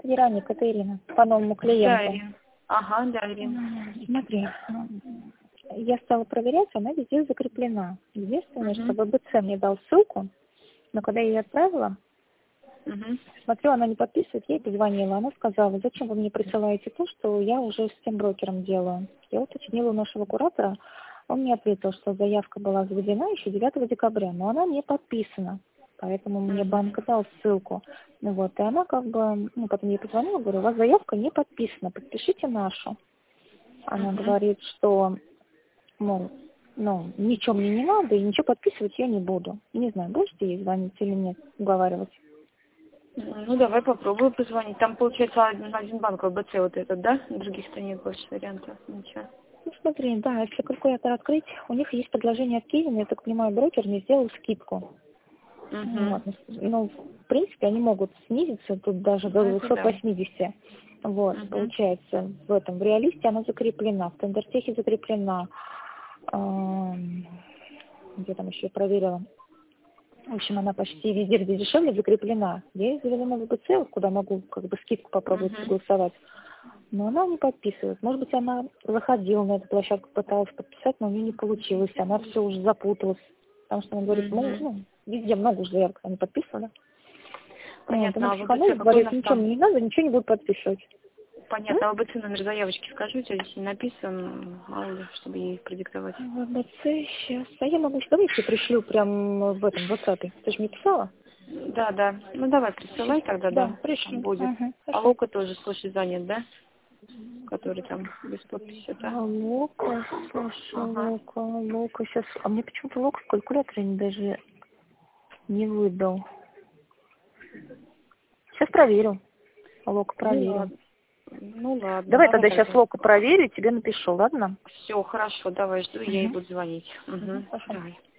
Вероника, это Ирина, по новому Да, клиенту. Ирина. Ага, да, Ирина. Смотри, я стала проверять, она везде закреплена. Единственное, что Угу. ВБЦ мне дал ссылку, но когда я ее отправила, Угу. смотрю, она не подписывает, я ей позвонила. Она сказала, зачем вы мне присылаете то, что я уже с тем брокером делаю. Я уточнила у нашего куратора, он мне ответил, что заявка была заведена еще 9 декабря, но она не подписана. Поэтому мне банк дал ссылку. Ну вот, и она как бы, потом я позвонила, говорю, у вас заявка не подписана, подпишите нашу. Она говорит, что, мол, ничего мне не надо, и ничего подписывать я не буду. Не знаю, будете ей звонить или нет, уговаривать. Ну, давай попробую позвонить. Там, получается, один банк ВБЦ вот этот, да? Других-то нет больше вариантов, ничего. Ну, смотри, да, если калькулятор открыть, у них есть предложение от Киева, я так понимаю, брокер мне сделал скидку. Вот. Ну, в принципе, они могут снизиться тут даже до Ну, это да. 280. Вот, получается, в реалисте она закреплена, в Тендертехе закреплена. Где там еще я проверила? В общем, она почти везде, где дешевле, закреплена. Я ее завела на ВБЦ, куда могу как бы скидку попробовать согласовать. Но она не подписывает. Может быть, она заходила на эту площадку, пыталась подписать, но у нее не получилось. Она все уже запуталась. Потому что она говорит, везде много уже заявок они подписывали. Понятно, а Вот, ВБЦ какой у говорит, нас ничего там? мне не надо, ничего не буду подписывать. Понятно, а ВБЦ номер заявочки скажите, здесь не написан, мало ли, чтобы ей продиктовать. ВБЦ сейчас. А я могу, давай я тебе пришлю прям в этом WhatsApp. Ты же мне писала? Да, да. Ну, давай, присылай тогда, Да, да, там пришлю. будет. А Хорошо. Лока тоже, слушай, занят, да? Который там без подписи, да? Лока, слушай, Лока сейчас. А мне почему-то Лока в калькуляторе даже не выдал. Сейчас проверю. Лока Ну, проверю. ладно. Ну, ладно, Давай давай тогда сейчас тогда. Лока проверю, тебе напишу, ладно? Все, хорошо, давай, жду, я ей буду звонить. Хорошо. Давай.